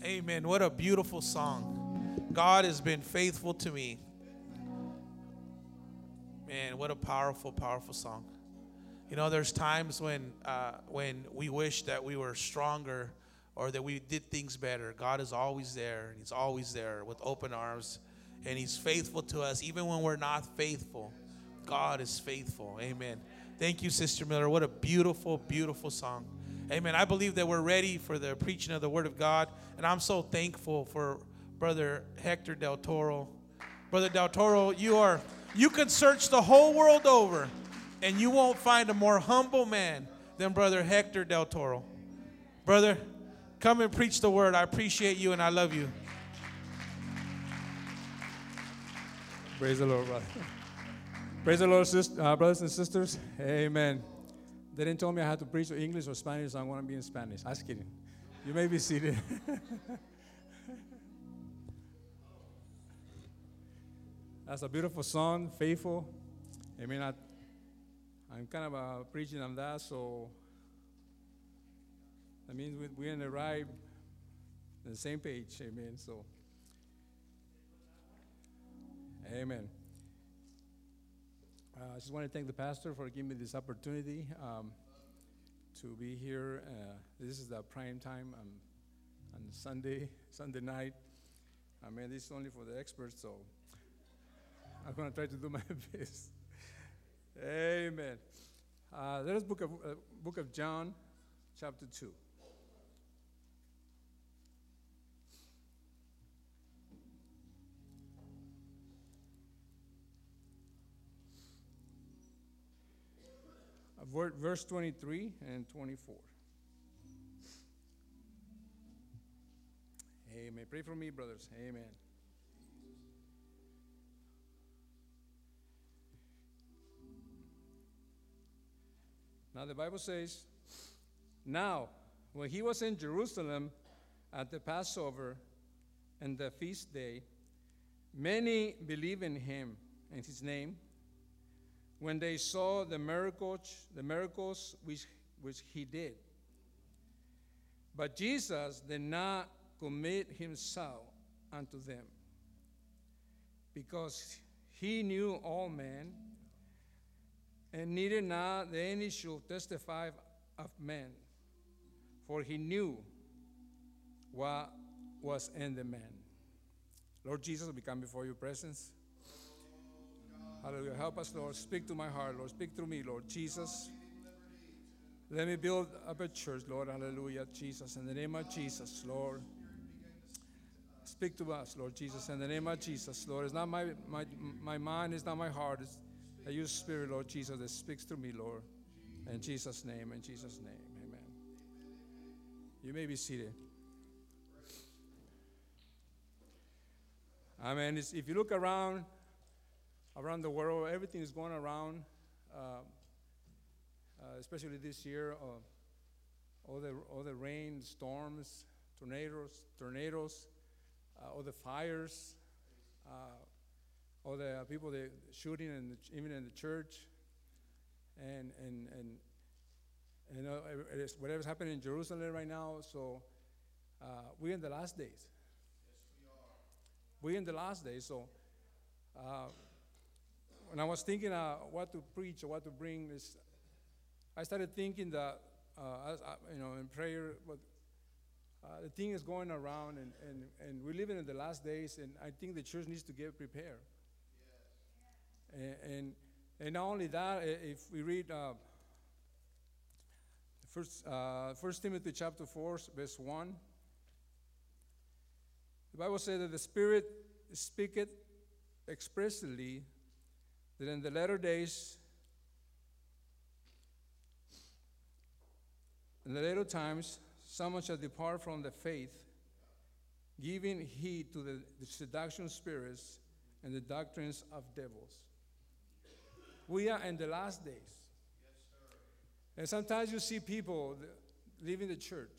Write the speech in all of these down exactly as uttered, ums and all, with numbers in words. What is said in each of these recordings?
Amen. What a beautiful song. God has been faithful to me. Man, what a powerful, powerful song. You know, there's times when uh, when we wish that we were stronger or that we did things better. God is always there, and He's always there with open arms, and He's faithful to us. Even when we're not faithful, God is faithful. Amen. Thank you, Sister Miller. What a beautiful, beautiful song. Amen. I believe that we're ready for the preaching of the Word of God, and I'm so thankful for Brother Hector Del Toro. Brother Del Toro, you are you can search the whole world over, and you won't find a more humble man than Brother Hector Del Toro. Brother, come and preach the Word. I appreciate you, and I love you. Praise the Lord, brother. Praise the Lord, sister, uh, brothers and sisters. Amen. They didn't tell me I had to preach in English or Spanish, so I'm going to be in Spanish. I'm just kidding. You may be seated. That's a beautiful song, Faithful. I mean, I, I'm kind of uh, preaching on that, so that means we, we're in the right, the same page. Amen. So, amen. Uh, I just want to thank the pastor for giving me this opportunity um, to be here. Uh, this is the prime time um, on Sunday, Sunday night. I mean, this is only for the experts, so I'm going to try to do my best. Amen. Uh, let us book of uh, book of John, chapter two. Verse twenty-three and twenty-four. Amen. Pray for me, brothers. Amen. Now the Bible says, now when he was in Jerusalem at the Passover and the feast day, many believed in him and his name, when they saw the miracles, the miracles which, which he did. But Jesus did not commit himself unto them, because he knew all men, and needed not that any should testify of men, for he knew what was in the man. Lord Jesus, we come before your presence. Hallelujah. Help us, Lord. Speak to my heart, Lord. Speak through me, Lord Jesus. Let me build up a church, Lord. Hallelujah, Jesus. In the name of Jesus, Lord. Speak to us, Lord Jesus. In the name of Jesus, Lord. It's not my, my, my mind, it's not my heart. It's your spirit, Lord Jesus, that speaks through me, Lord. In Jesus' name, in Jesus' name, amen. You may be seated. Amen. It's, if you look around, around the world, everything is going around, uh, uh, especially this year. Uh, all the all the rain, storms, tornadoes, tornadoes, uh, all the fires, uh, all the people that shooting, in the, even in the church, and and and you know whatever's happening in Jerusalem right now. So uh, we're in the last days. Yes, we are. We're in the last days. So. Uh, When I was thinking uh, what to preach or what to bring, this, I started thinking that, uh, as, uh, you know, in prayer, but uh, the thing is going around, and, and, and we're living in the last days, and I think the church needs to get prepared. Yes. And, and and not only that, if we read uh, first, uh, First Timothy chapter four, verse one, the Bible says that the Spirit speaketh expressly that in the latter days, in the later times, someone shall depart from the faith, giving heed to the, the seduction spirits and the doctrines of devils. We are in the last days. Yes, sir. And sometimes you see people leaving the church.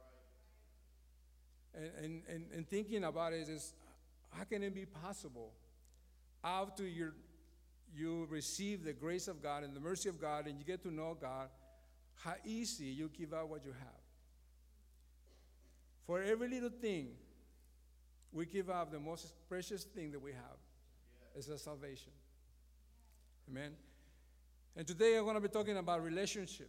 Right. And, and, and, and thinking about it is, how can it be possible after you're you receive the grace of God and the mercy of God, and you get to know God, how easy you give up what you have. For every little thing, we give up the most precious thing that we have. It's the salvation. Amen. And today I'm going to be talking about relationship.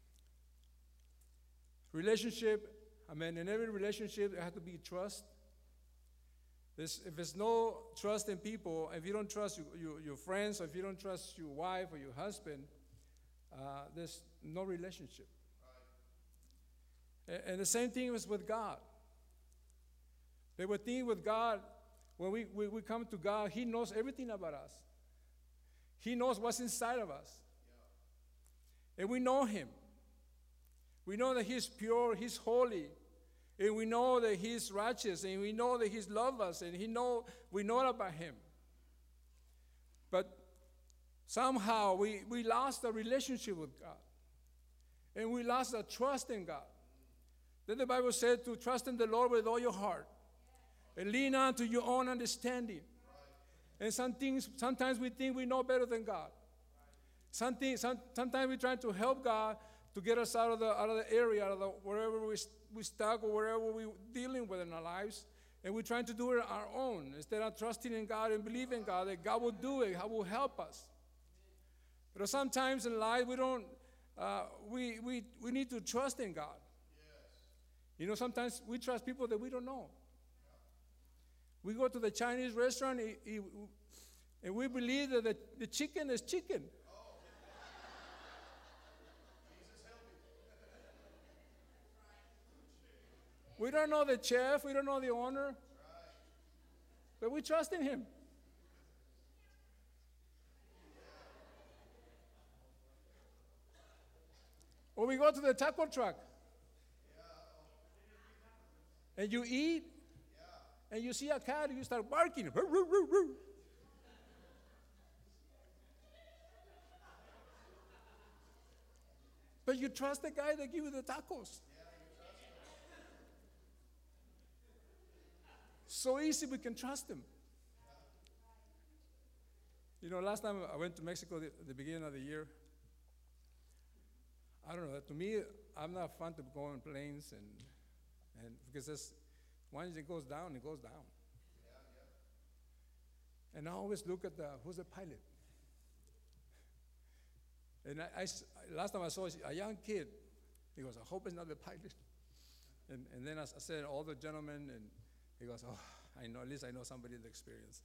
Relationship, amen. In every relationship, there has to be trust. There's, if there's no trust in people, if you don't trust you, you, your friends, or if you don't trust your wife or your husband, uh, there's no relationship. Right. And, and the same thing is with God. The thing with God, when we, we, we come to God, He knows everything about us. He knows what's inside of us. Yeah. And we know Him. We know that He's pure, He's holy. And we know that He's righteous. And we know that He's loved us. And he know, we know about Him. But somehow we, we lost the relationship with God. And we lost the trust in God. Then the Bible said to trust in the Lord with all your heart. And lean on to your own understanding. And some things, sometimes we think we know better than God. Some things, some, sometimes we try to help God to get us out of the out of the area, out of the, wherever we we stuck or wherever we're dealing with in our lives, and we're trying to do it on our own instead of trusting in God and believing in God that God will do it, God will help us. But sometimes in life we don't. Uh, we we we need to trust in God. Yes. You know, sometimes we trust people that we don't know. We go to the Chinese restaurant he, he, and we believe that the, the chicken is chicken. Oh. We don't know the chef, we don't know the owner, right. But we trust in him. Or we go to the taco truck, yeah. And you eat, and you see a cat, and you start barking. Roo, roo, roo, roo. But you trust the guy that gives you the tacos. So easy we can trust him. You know, last time I went to Mexico the, at the beginning of the year, I don't know, to me, I'm not fun to go on planes, and, and because that's, once it goes down, it goes down. Yeah, yeah. And I always look at the, who's the pilot? And I, I, last time I saw a young kid, he goes, I hope it's not the pilot. And, and then I, I said, all the gentlemen, and he goes, oh, I know, at least I know somebody with experience.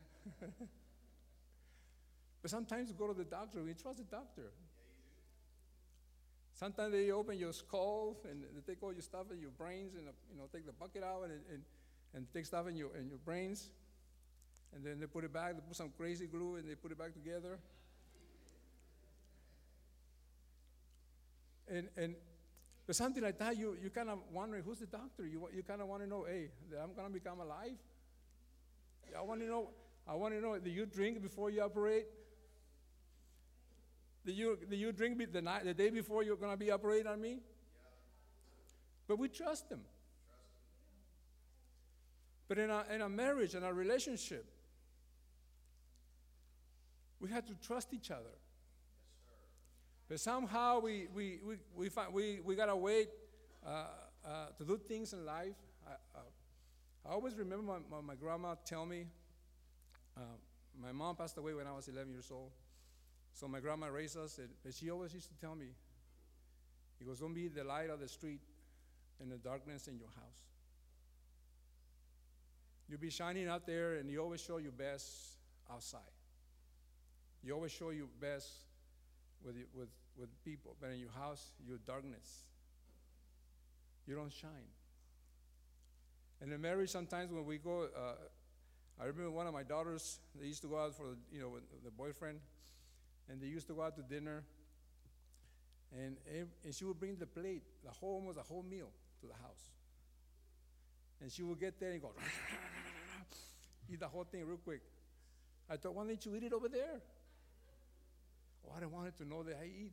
But sometimes you go to the doctor, we trust the doctor. Yeah, you do. Sometimes they open your skull and they take all your stuff in your brains and, you know, take the bucket out and, and, and take stuff in your, in your brains. And then they put it back, they put some crazy glue and they put it back together. And, and but something like that, you, you kind of wondering, who's the doctor? You, you kind of want to know, hey, I'm going to become alive? I want to know, I want to know, do you drink before you operate? Do you, do you drink the, night, the day before you're going to be operating on me? Yeah. But we trust them. Trust but in a, in a marriage, in a relationship, we have to trust each other. But somehow we we we we find, we, we gotta wait uh, uh, to do things in life. I, uh, I always remember my, my, my grandma tell me. Uh, my mom passed away when I was eleven years old, so my grandma raised us, and, and she always used to tell me, "He goes, don't be the light of the street, and the darkness in your house. You'll be shining out there, and you always show your best outside. You always show your best." With, you, with, with people, but in your house, you're darkness. You don't shine. And in marriage, sometimes when we go, uh, I remember one of my daughters, they used to go out for, you know, with the boyfriend, and they used to go out to dinner, and, and she would bring the plate, the whole, almost a whole meal to the house. And she would get there and go, eat the whole thing real quick. I thought, why didn't you eat it over there? Oh, I didn't want it to know that I eat.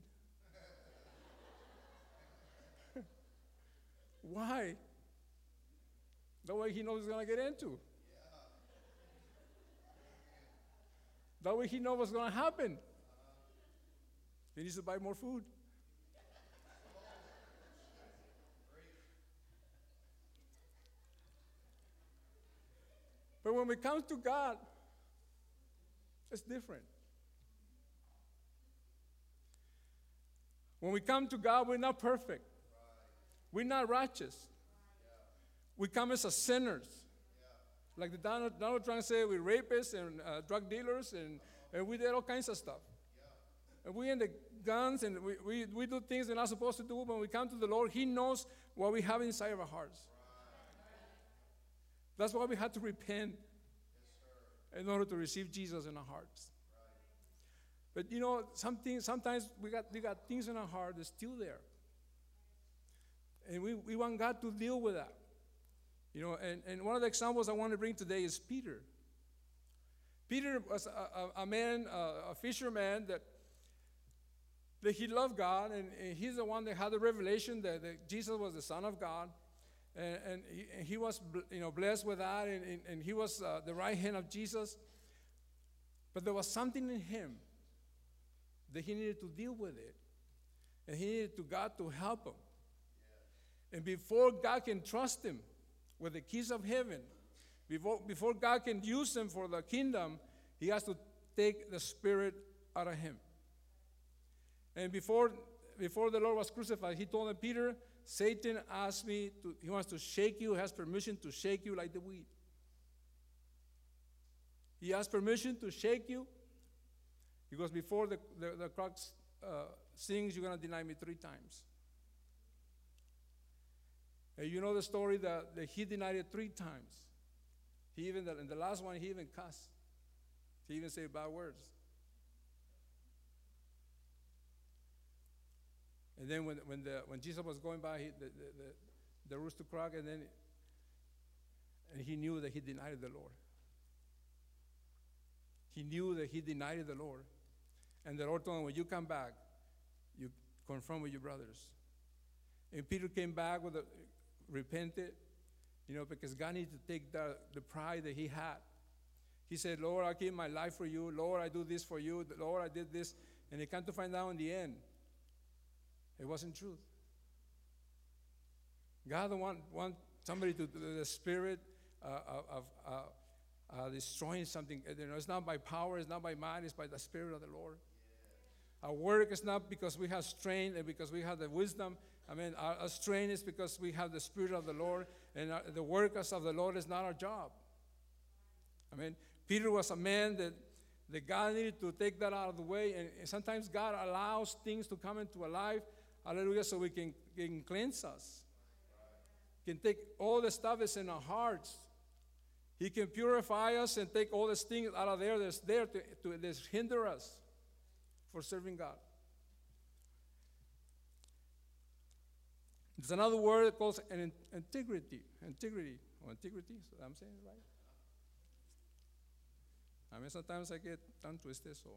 Why? That way he knows he's going to get into. Yeah. That way he knows what's going to happen. Uh-huh. He needs to buy more food. But when we come to God, it's different. When we come to God, we're not perfect. We're not righteous. We come as a sinners. Like the Donald, Donald Trump said, we're rapists and uh, drug dealers, and, and we did all kinds of stuff. And we in the guns, and we, we, we do things we're not supposed to do. When we come to the Lord, He knows what we have inside of our hearts. That's why we had to repent in order to receive Jesus in our hearts. But you know, something, sometimes we got, we got things in our heart that's still there. And we, we want God to deal with that. You know, and, and one of the examples I want to bring today is Peter. Peter was a, a, a man, a, a fisherman that, that he loved God, and, and he's the one that had the revelation that, that Jesus was the Son of God. And, and, he, and he was, you know, blessed with that, and, and, and he was uh, the right hand of Jesus. But there was something in him that he needed to deal with it. And he needed to God to help him. Yeah. And before God can trust him with the keys of heaven, before, before God can use him for the kingdom, he has to take the spirit out of him. And before, before the Lord was crucified, he told him, Peter, Satan asked me, to, he wants to shake you, has permission to shake you like the wheat. He has permission to shake you, because before the, the, the cock uh, sings, you're going to deny me three times. And you know the story that, that he denied it three times. He even, in the last one, he even cussed. He even said bad words. And then when, when, the, when Jesus was going by, he, the, the, the, the rooster crowed, and then and he knew that he denied the Lord. He knew that he denied the Lord. And the Lord told him, when you come back, you confront with your brothers. And Peter came back with a, repented, you know, because God needed to take the, the pride that he had. He said, Lord, I give my life for you. Lord, I do this for you. Lord, I did this. And he came to find out in the end, it wasn't truth. God don't want, want somebody to, the spirit uh, of uh, uh, destroying something. You know, it's not by power, it's not by might, it's by the Spirit of the Lord. Yeah. Our work is not because we have strength and because we have the wisdom. I mean, our, our strength is because we have the Spirit of the Lord, and our, the workers of the Lord is not our job. I mean, Peter was a man that, that God needed to take that out of the way, and, and sometimes God allows things to come into our life, hallelujah, so we can, can cleanse us. He can take all the stuff that's in our hearts. He can purify us and take all these things out of there that's there to, to that's hinder us for serving God. There's another word called an integrity. Integrity. Or integrity, so I'm saying it right? I mean, sometimes I get tongue twisted, so.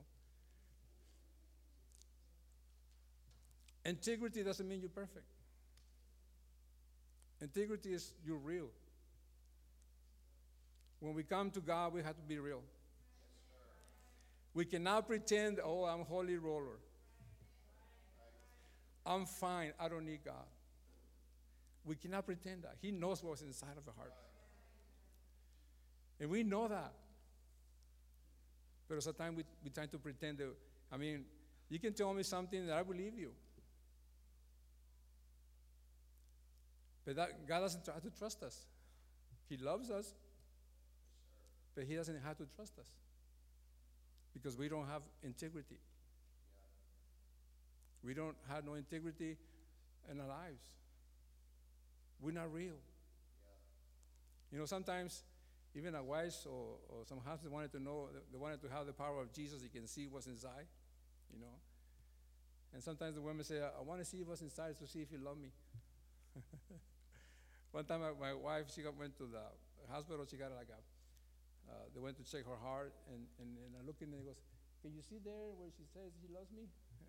Integrity doesn't mean you're perfect. Integrity is you're real. When we come to God, we have to be real. We cannot pretend, oh, I'm holy roller. I'm fine. I don't need God. We cannot pretend that. He knows what's inside of the heart. And we know that. But sometimes we, we try to pretend that, I mean, you can tell me something that I believe you. But that, God doesn't have to trust us. He loves us, but he doesn't have to trust us because we don't have integrity. We don't have no integrity in our lives. We're not real. You know, sometimes even our wives or, or some husbands wanted to know, they wanted to have the power of Jesus. You can see what's inside, you know. And sometimes the women say, I want to see what's inside to see if you love me. One time my, my wife, she got, went to the hospital. She got like a, uh, they went to check her heart, and, and, and I looked in and he goes, can you see there where she says he loves me?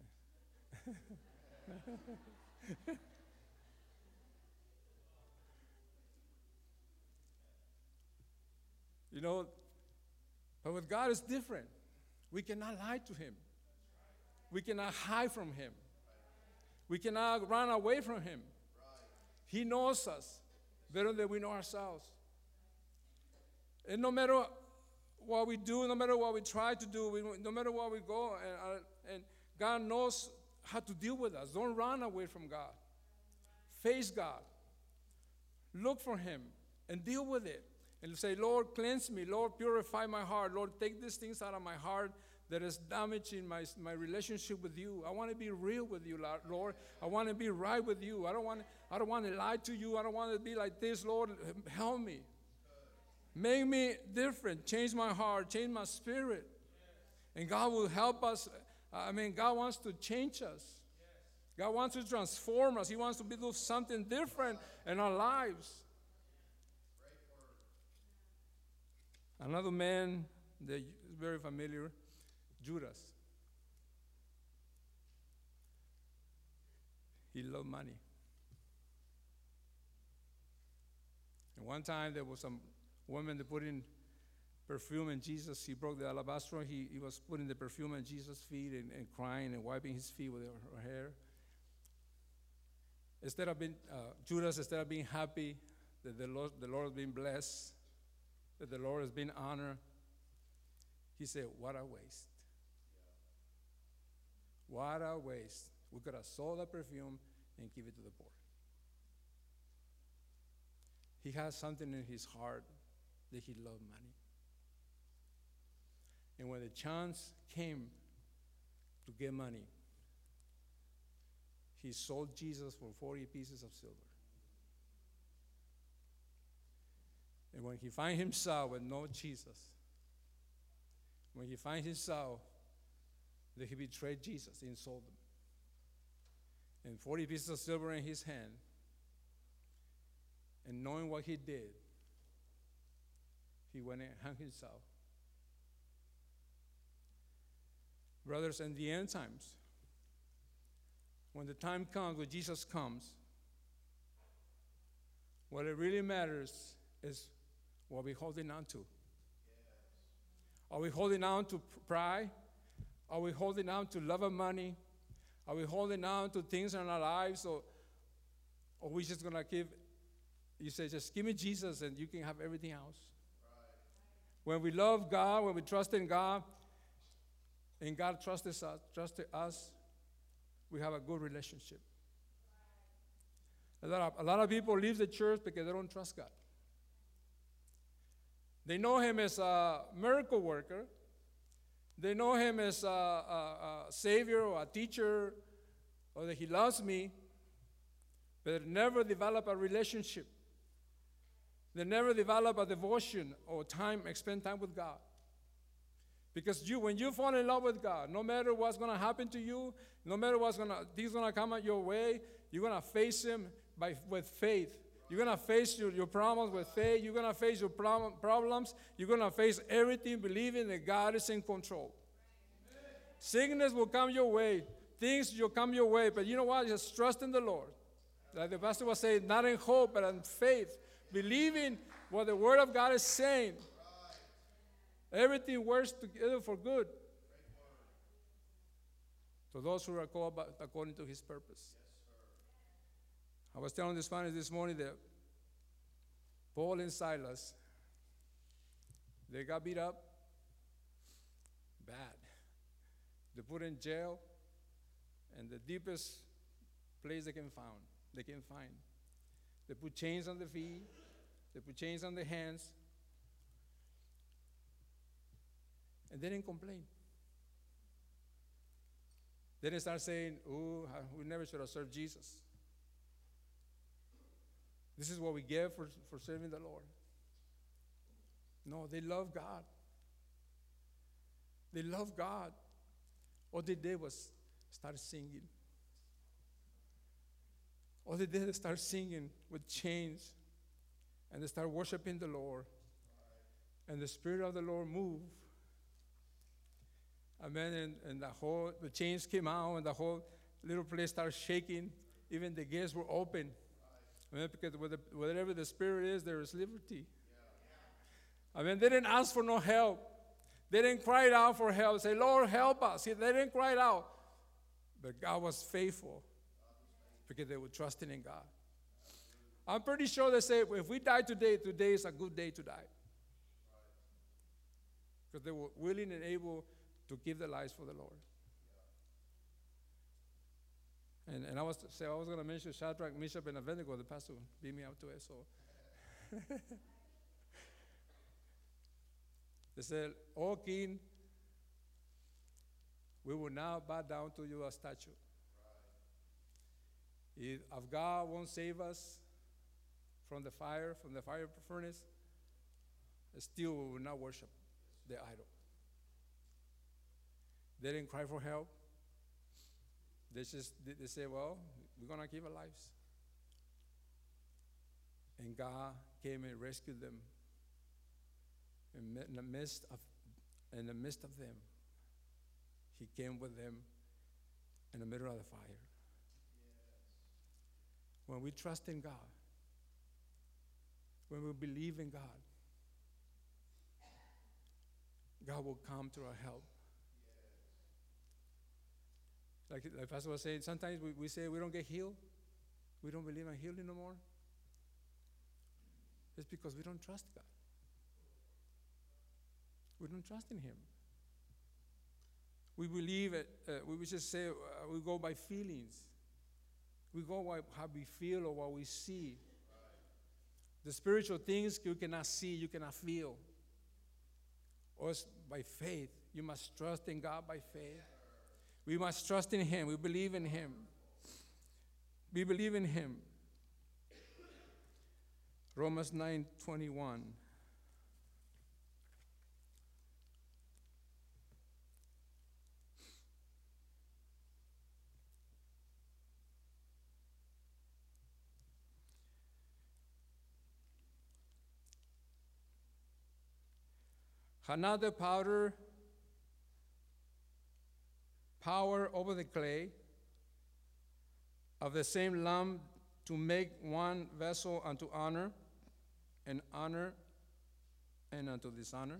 You know, but with God it's different. We cannot lie to him. We cannot hide from him. We cannot run away from him. He knows us better than we know ourselves. And no matter what we do, no matter what we try to do, we, no matter where we go, and, uh, and God knows how to deal with us. Don't run away from God. Face God. Look for Him and deal with it. And say, Lord, cleanse me. Lord, purify my heart. Lord, take these things out of my heart that is damaging my, my relationship with you. I want to be real with you, Lord. I want to be right with you. I don't want, I don't want to lie to you. I don't want to be like this, Lord. Help me. Make me different. Change my heart. Change my spirit. And God will help us. I mean, God wants to change us. God wants to transform us. He wants to do something different in our lives. Another man that is very familiar, Judas. He loved money. And one time there was some woman that put in perfume in Jesus. He broke the alabaster. He, he was putting the perfume in Jesus' feet and, and crying and wiping his feet with her, her hair. Instead of being, uh, Judas, instead of being happy that the Lord, the Lord has been blessed, that the Lord has been honored, he said, what a waste. What a waste. We could have sold that perfume and give it to the poor. He has something in his heart that he loved money. And when the chance came to get money, he sold Jesus for forty pieces of silver. And when he finds himself with no Jesus, when he finds himself that he betrayed Jesus and sold him, and forty pieces of silver in his hand, and knowing what he did, he went and hung himself. Brothers, in the end times, when the time comes, when Jesus comes, what it really matters is what we're holding on to. Yes. Are we holding on to pride? Are we holding on to love of money? Are we holding on to things in our lives? Or, or are we just going to give, you say, just give me Jesus and you can have everything else? Right. When we love God, when we trust in God, and God trusts us, trusted us, we have a good relationship. A lot, of, a lot of people leave the church because they don't trust God. They know Him as a miracle worker. They know Him as a, a, a savior or a teacher, or that He loves me, but they never develop a relationship. They never develop a devotion or time, spend time with God. Because you, when you fall in love with God, no matter what's going to happen to you, no matter what's going to, things going to come at your way, you're going to face Him by, with faith. You're going to face your, your problems with faith. You're going to face your problem, problems. You're going to face everything believing that God is in control. Amen. Sickness will come your way. Things will come your way. But you know what? Just trust in the Lord. Like the pastor was saying, not in hope, but in faith. Believing what the Word of God is saying. Everything works together for good to those who are called according to His purpose. Yes, I was telling the Spanish this morning that Paul and Silas, they got beat up bad. They put in jail, and the deepest place they can find, they can find. They put chains on the feet. They put chains on the hands. And they didn't complain. They didn't start saying, oh, we never should have served Jesus. This is what we get for, for serving the Lord. No, they love God. They love God. All they did was start singing. All they did is start singing with chains. And they start worshiping the Lord. And the Spirit of the Lord moved. Amen. And, and the whole, the chains came out, and the whole little place started shaking. Even the gates were open. Amen. Because wherever the Spirit is, there is liberty. Yeah. Amen. They didn't ask for no help. They didn't cry out for help. Say, Lord, help us. They didn't cry out. But God was faithful because they were trusting in God. I'm pretty sure they say, if we die today, today is a good day to die. because they were willing and able to give their lives for the Lord. And, and I was say I was going to mention Shadrach, Meshach, and Abednego. The pastor beat me up to it. So they said, "O King, we will now bow down to your statue. If, if God won't save us from the fire, from the fire furnace, still we will not worship the idol." They didn't cry for help. They just they say, "Well, we're gonna keep our lives." And God came and rescued them. In the midst of, in the midst of them, He came with them in the middle of the fire. Yes. When we trust in God, when we believe in God, God will come to our help. Like, like Pastor was saying, sometimes we, we say we don't get healed. We don't believe in healing no more. It's because we don't trust God. We don't trust in Him. We believe it, uh, we would just say uh, we go by feelings. We go by how we feel or what we see. The spiritual things you cannot see, you cannot feel. Or it's by faith. You must trust in God by faith. We must trust in Him. We believe in Him. We believe in Him. Romans nine twenty-one. Another powder power over the clay of the same lump to make one vessel unto honor and honor and unto dishonor.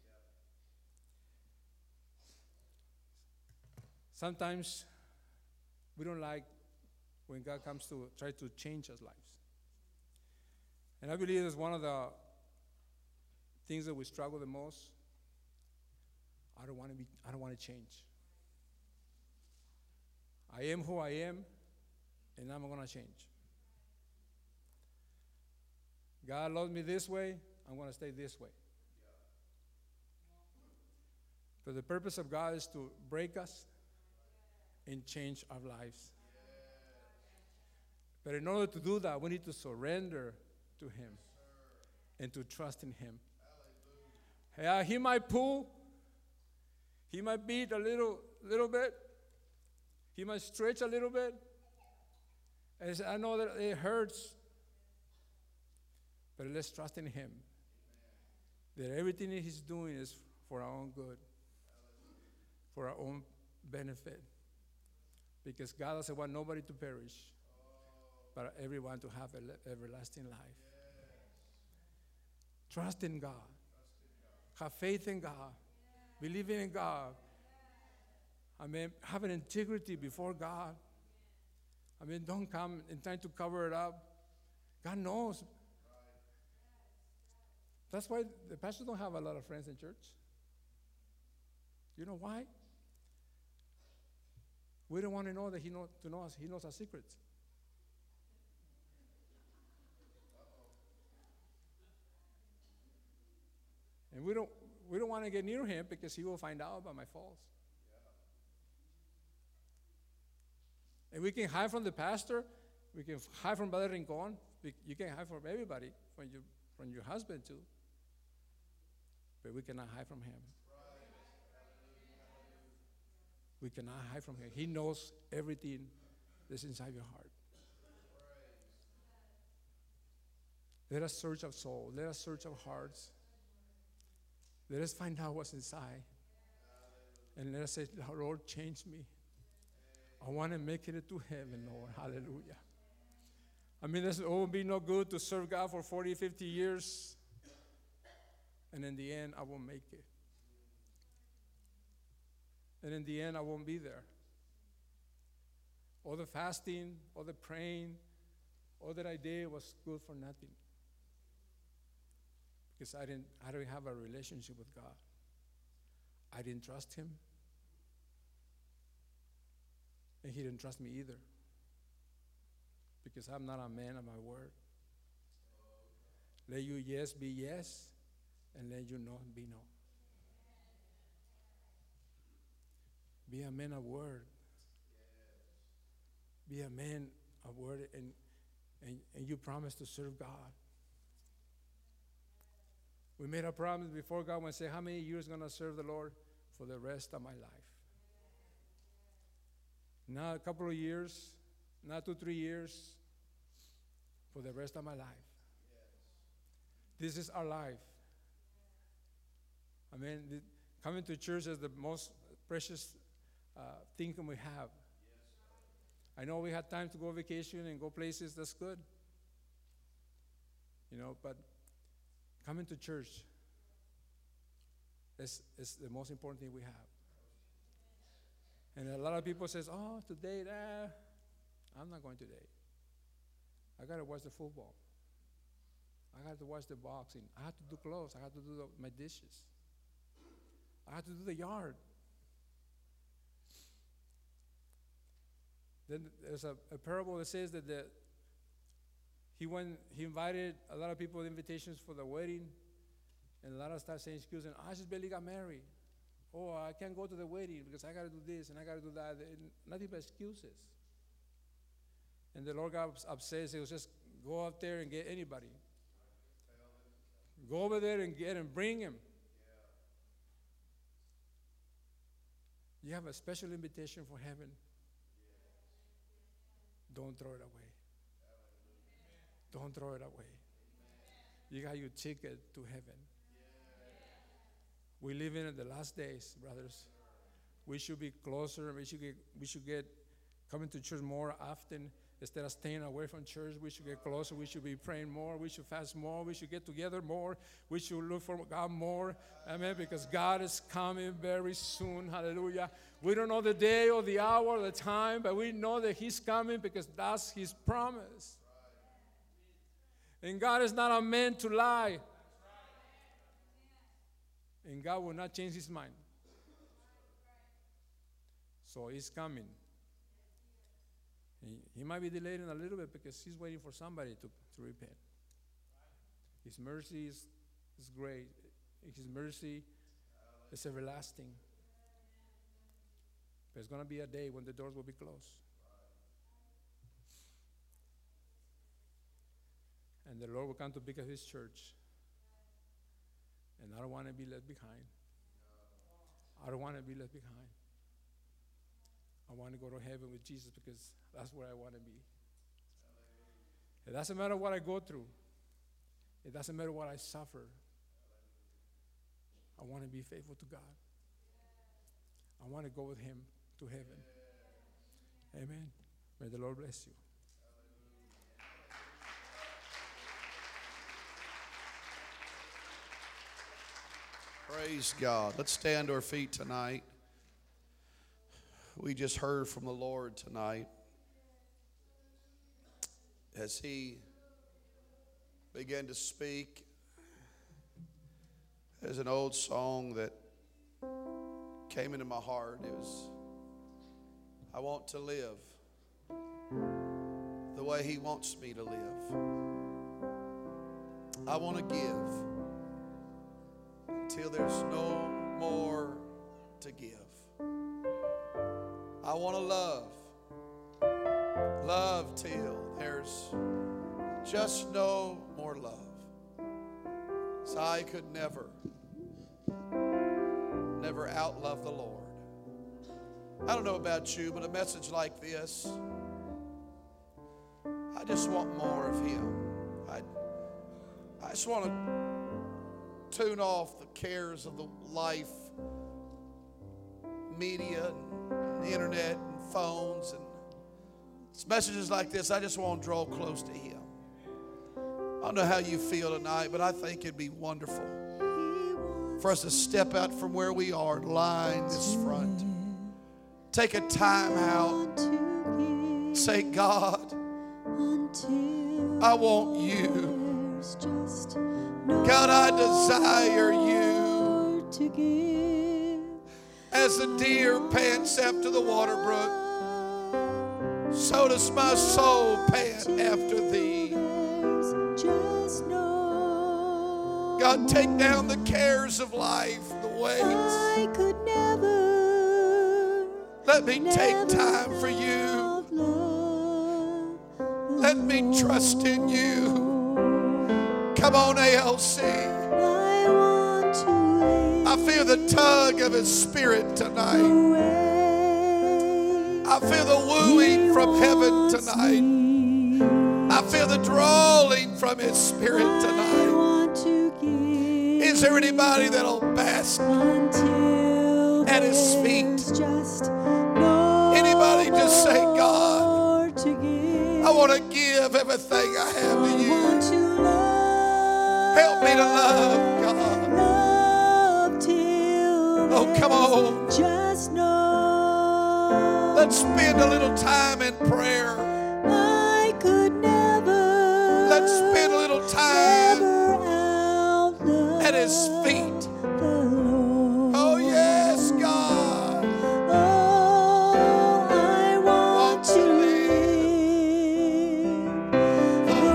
Sometimes we don't like when God comes to try to change our lives. And I believe it's one of the things that we struggle the most. I don't want to be, I don't want to change. I am who I am, and I'm going to change. God loves me this way, I'm going to stay this way. But the purpose of God is to break us and change our lives. But in order to do that, we need to surrender to Him and to trust in Him. Yeah, He might pull, He might beat a little, little bit, He might stretch a little bit. And I know that it hurts, but let's trust in Him. That everything that He's doing is for our own good, for our own benefit. Because God doesn't want nobody to perish, but everyone to have an everlasting life. Trust in God. Have faith in God. Believing in God. I mean, have an integrity before God. I mean, don't come and try to cover it up. God knows. That's why the pastors don't have a lot of friends in church. You know why? We don't want to know that He knows to know us. He knows our secrets. And we don't we don't want to get near Him because He will find out about my faults. And we can hide from the pastor. We can hide from Brother Rincon. You can hide from everybody, from your, from your husband too. But we cannot hide from Him. We cannot hide from Him. He knows everything that's inside your heart. Let us search our soul. Let us search our hearts. Let us find out what's inside. And let us say, Lord, change me. I want to make it to heaven, Lord. Hallelujah. I mean, it won't be no good to serve God for forty, fifty years. And in the end, I won't make it. And in the end, I won't be there. All the fasting, all the praying, all that I did was good for nothing. Because I didn't, I didn't have a relationship with God. I didn't trust him. And he didn't trust me either. Because I'm not a man of my word. Let you yes be yes, and let you no be no. Be a man of word. Be a man of word, and, and, and you promise to serve God. We made a promise before God and say, how many years going to serve the Lord? For the rest of my life. Not a couple of years, not two, three years, for the rest of my life. This is our life. I mean, the, coming to church is the most precious uh, thing we have. I know we had time to go on vacation and go places, that's good. You know, but coming to church is, is the most important thing we have. And a lot of people says, oh, today, nah, I'm not going today. I got to watch the football. I got to watch the boxing. I have to do clothes. I have to do the, my dishes. I have to do the yard. Then there's a, a parable that says that the, he went, he invited a lot of people invitations for the wedding, and a lot of start saying excuses. I just barely got married. Oh, I can't go to the wedding because I got to do this and I got to do that. And nothing but excuses. And the Lord got upset. He was just go out there and get anybody. Go over there and get him, bring him. You have a special invitation for heaven. Don't throw it away. Don't throw it away. You got your ticket to heaven. We live in the last days, brothers. We should be closer. We should get, we should get coming to church more often. Instead of staying away from church, we should get closer. We should be praying more. We should fast more. We should get together more. We should look for God more. Amen. Because God is coming very soon. Hallelujah. We don't know the day or the hour or the time, but we know that he's coming because that's his promise. And God is not a man to lie. And God will not change his mind. So he's coming. He, he might be delayed in a little bit because he's waiting for somebody to, to repent. His mercy is, is great. His mercy is everlasting. There's going to be a day when the doors will be closed. And the Lord will come to pick up his church. And I don't want to be left behind. I don't want to be left behind. I want to go to heaven with Jesus because that's where I want to be. It doesn't matter what I go through. It doesn't matter what I suffer. I want to be faithful to God. I want to go with him to heaven. Amen. May the Lord bless you. Praise God. Let's stand to our feet tonight. We just heard from the Lord tonight as he began to speak. There's an old song that came into my heart. It was, I want to live the way he wants me to live. I want to give till there's no more to give. I want to love, love till there's just no more love. So I could never, never outlove the Lord. I don't know about you, but a message like this, I just want more of him. I, I just want to tune off the cares of the life, media, and the internet, and phones, and messages like this. I just want to draw close to him. I don't know how you feel tonight, but I think it'd be wonderful for us to step out from where we are and line this front. Take a time out. Say, God, I want you. God, I desire you. As the deer pants after the water brook, so does my soul pant after thee. God, take down the cares of life, the weights. I could never. Let me take time for you. Let me trust in you. Come on, A L C. I want to live. I feel the tug of His Spirit tonight. I feel the wooing from heaven tonight. I feel the drawing from His Spirit tonight. Is there anybody that'll bask at His feet? Anybody just say, God, I want to give everything I have to you. Help me to love, God. Oh, come on. Let's spend a little time in prayer. I could never. Let's spend a little time at His feet. Oh, yes, God. Oh, I want, Want to to live the the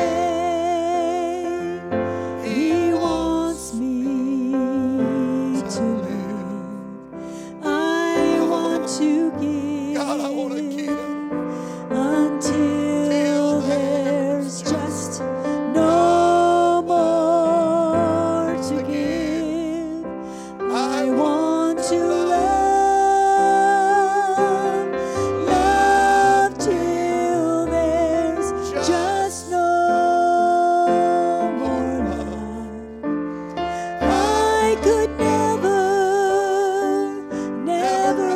way He wants me to live. I want to give God, I want to give. until there's just no more to give. I want to love, love till there's just no more love. I could never, never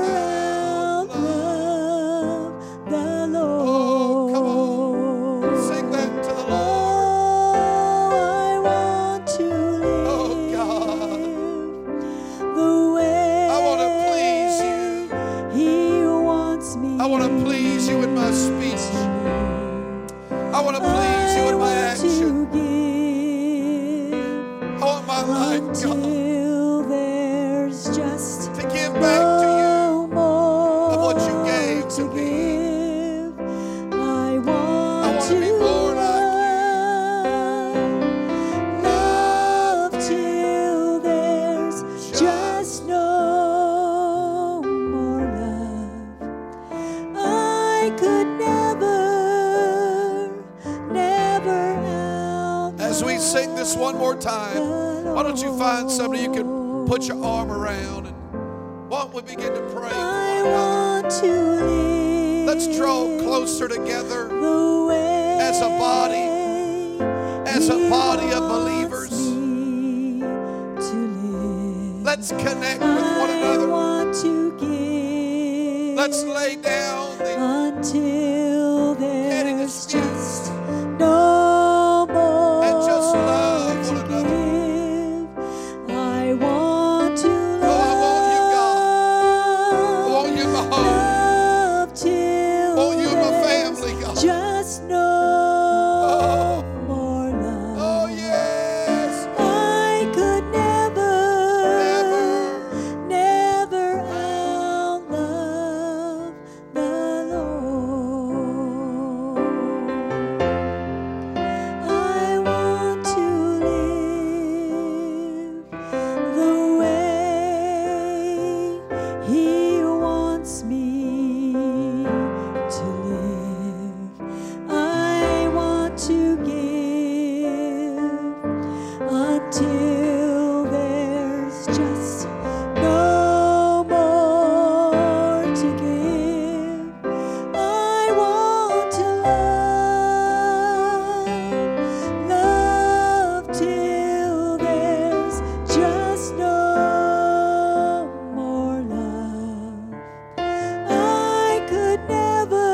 outlove the Lord. Oh, come on. Sing that to the Lord. Oh, I want to live Oh, God. the way I want to please you. He wants me. I want to please you in my speech. I want to please you in my I want action. to give I want my life, God, until there's just to give back to you. no more of what you gave to to me. give. I want, I want to be more like love, love till there's just no more love. I could never, never outlove. As we sing this one more time, why don't you find somebody you can put your arm around, and why don't we begin to pray for I one another? want to live. Let's draw closer together the way as a body, as a He body of wants believers. me to live. Let's connect with one I another. want to give Let's lay down the until Heading there's us feet. just no more And just love to one another. give. I want to Oh, I want you, God. I love, want you in my home. love till I want you in my there's family, God. just no Oh. more love. Oh, yes. I could never, Never. never outlove the Lord. I want to live the way He wants me to live. I want to give until there's just no more to give. I want to love, love till there's just no more love. I could never,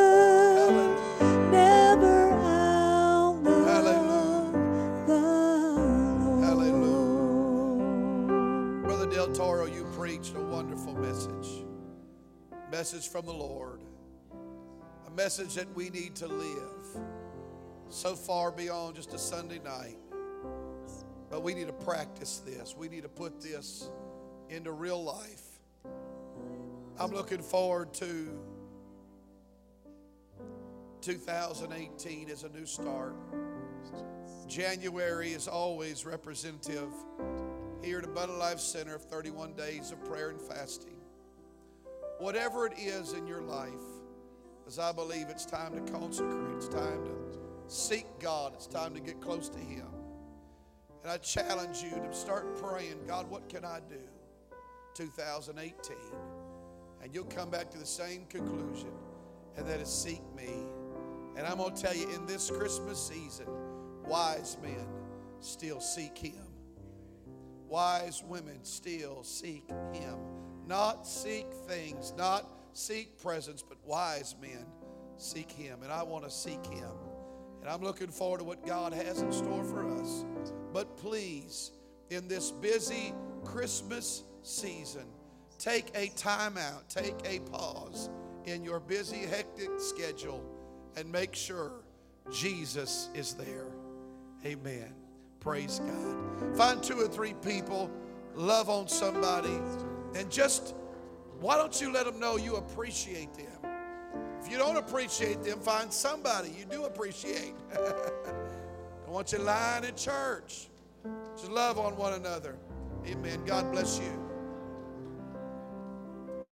never outlove the Lord. Hallelujah. Brother Del Toro, you preached a wonderful message. Message from the Lord. A message that we need to live so far beyond just a Sunday night. But we need to practice this. We need to put this into real life. I'm looking forward to two thousand eighteen as a new start. January is always representative here at Abundant Life Center of thirty-one days of prayer and fasting. Whatever it is in your life, as I believe it's time to consecrate, it's time to seek God, it's time to get close to Him. And I challenge you to start praying, God, what can I do? two thousand eighteen. And you'll come back to the same conclusion, and that is seek me. And I'm going to tell you, in this Christmas season, wise men still seek Him. Wise women still seek Him. Not seek things, not seek presents, but wise men seek Him. And I want to seek Him. And I'm looking forward to what God has in store for us. But please, in this busy Christmas season, take a time out, take a pause in your busy, hectic schedule, and make sure Jesus is there. Amen. Praise God. Find two or three people, love on somebody, and just, why don't you let them know you appreciate them? If you don't appreciate them, find somebody you do appreciate. I want you lying in church. Just love on one another. Amen. God bless you.